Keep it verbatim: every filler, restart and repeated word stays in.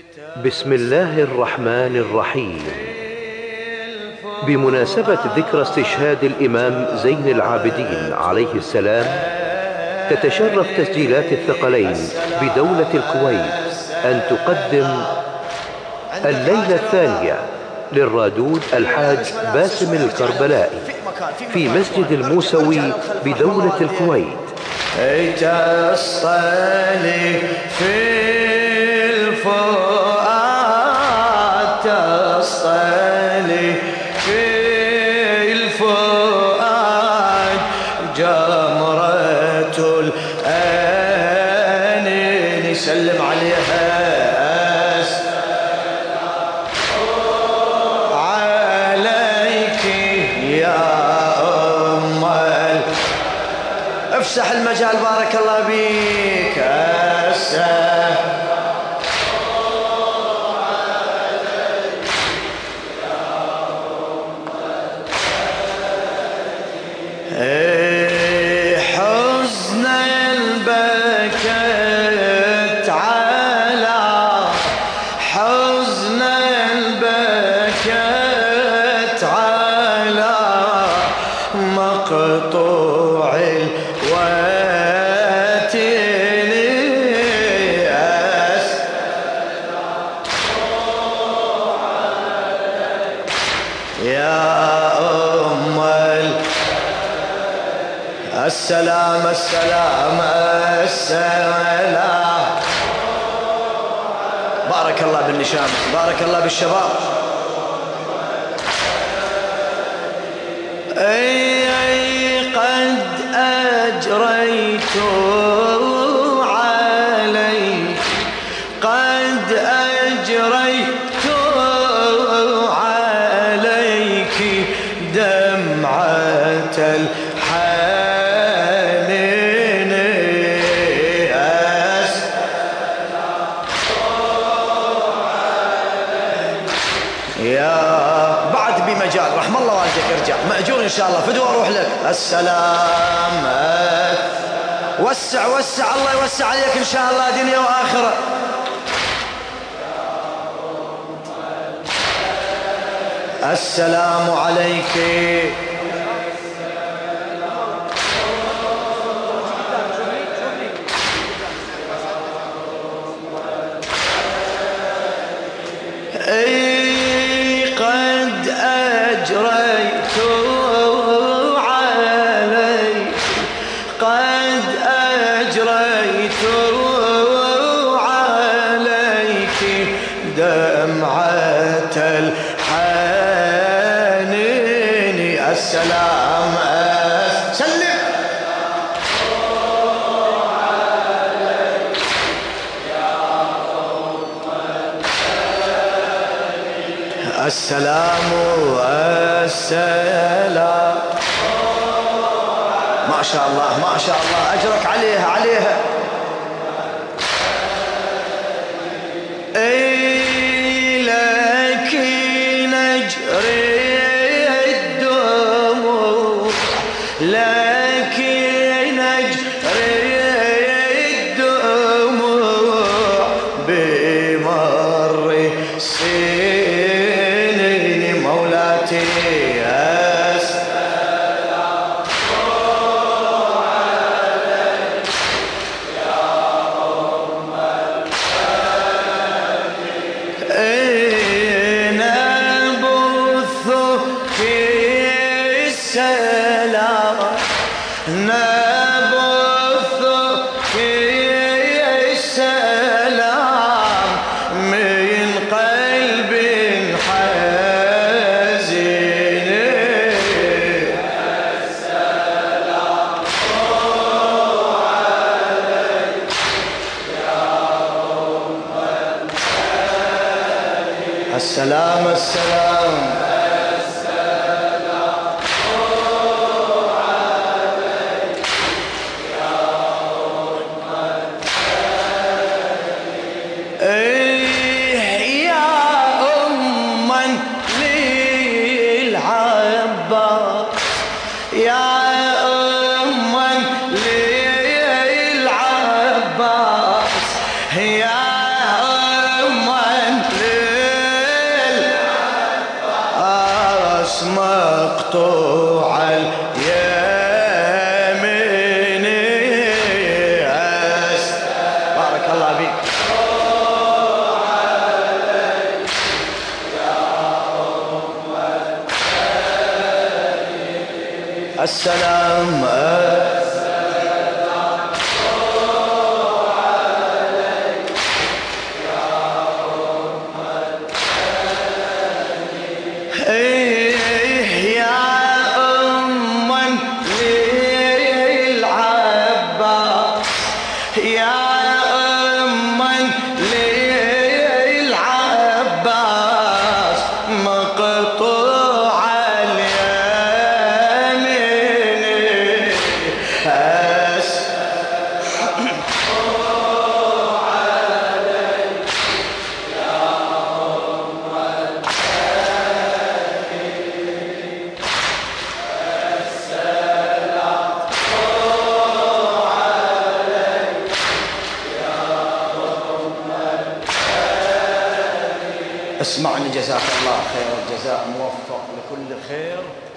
بسم الله الرحمن الرحيم. بمناسبة ذكرى استشهاد الإمام زين العابدين عليه السلام، تتشرف تسجيلات الثقلين بدولة الكويت أن تقدم الليلة الثانية للرادود الحاج باسم الكربلائي في مسجد الموسوي بدولة الكويت. تصطلي في الفؤاد، تصطلي في الفؤاد جمرة الآنين. يسلم عليها عليك يا أم. افسح المجال بارك الله بيك. السلام حزن البكت على حزن البكت على مقطوع الوتين. يا أم السلام السلام السلام. بارك الله بالنشام، بارك الله بالشباب. اي اي قد اجريت عليك، قد اجريت عليك دمعة الحنين. يا بعد بمجال رحم الله والديك، ارجع مأجور ان شاء الله، فدوى اروح لك. السلام وسع وسع، الله يوسع عليك ان شاء الله دنيا واخره. السلام عليك. اي قد اجريت عليك، قد اجريت عليك دمعة الحنين. السلام سلم. السلام والسلام. ما شاء الله ما شاء الله، أجرك عليها عليها. اي لك نجري الدموع، لك نجري الدموع بمر سنين مولاتي. نبث في السلام من قلب حزين. السلام عليك يا أم الحنين. السلام السلام يا أماً للعباس، يا أماً مقطوع اليمين. بارك الله بك. السلام اسمعني، جزاك الله خير الجزاء، موفق لكل خير.